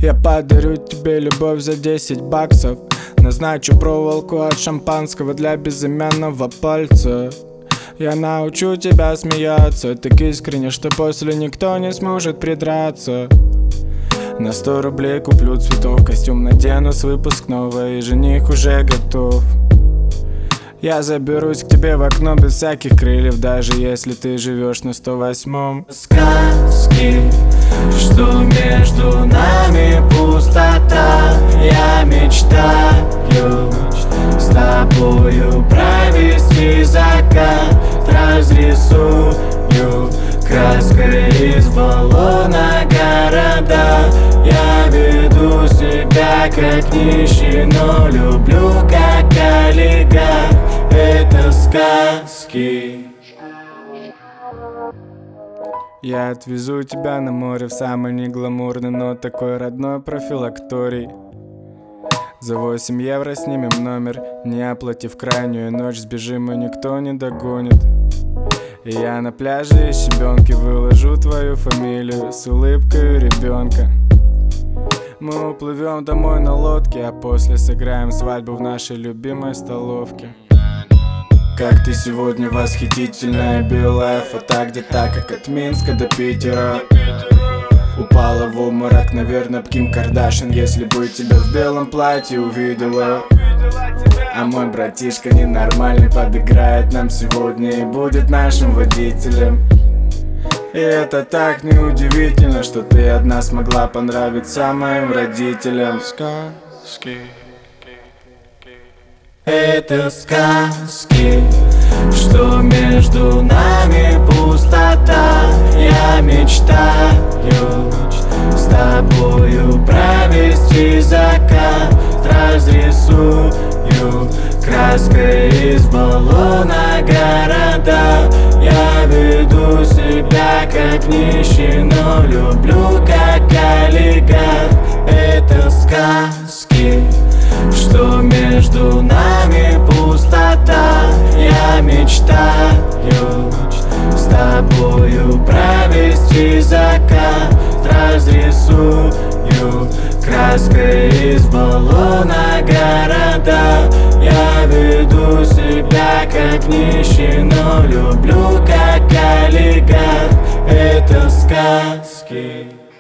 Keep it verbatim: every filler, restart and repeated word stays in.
Я подарю тебе любовь за десять баксов. Назначу проволоку от шампанского для безымянного пальца. Я научу тебя смеяться так искренне, что после никто не сможет придраться. На сто рублей куплю цветов, костюм надену с выпускного, и жених уже готов. Я заберусь к тебе в окно без всяких крыльев, даже если ты живешь на сто восьмом. Сказки, что между нами пустота. Я мечтаю с тобою провести закат. Разрисую краской из баллона города. Я веду себя как нищий, но люблю как олигарх. Это сказки. Я отвезу тебя на море в самый негламурный, но такой родной профилакторий. За восемь евро снимем номер, не оплатив крайнюю ночь, сбежим и никто не догонит. И я на пляже из щебенки выложу твою фамилию с улыбкой ребенка. Мы уплывем домой на лодке, а после сыграем свадьбу в нашей любимой столовке. Как ты сегодня восхитительная, белая фото где-то, как от Минска до Питера. Упала в обморок, наверное, Ким Кардашьян, если бы тебя в белом платье увидела. А мой братишка ненормальный подыграет нам сегодня и будет нашим водителем. И это так неудивительно, что ты одна смогла понравиться моим родителям. Сказки. Это сказки, что между нами пустота. Я мечтаю с тобою провести закат. Разрисую краской из баллона города. Я веду себя как нищий, но люблю как олигарх. Это сказки, что между нами пустота. Я мечтаю с тобою провести закат. Разрисую краской из баллона города. Я веду себя как нищий, но люблю как олигарх. Это сказки.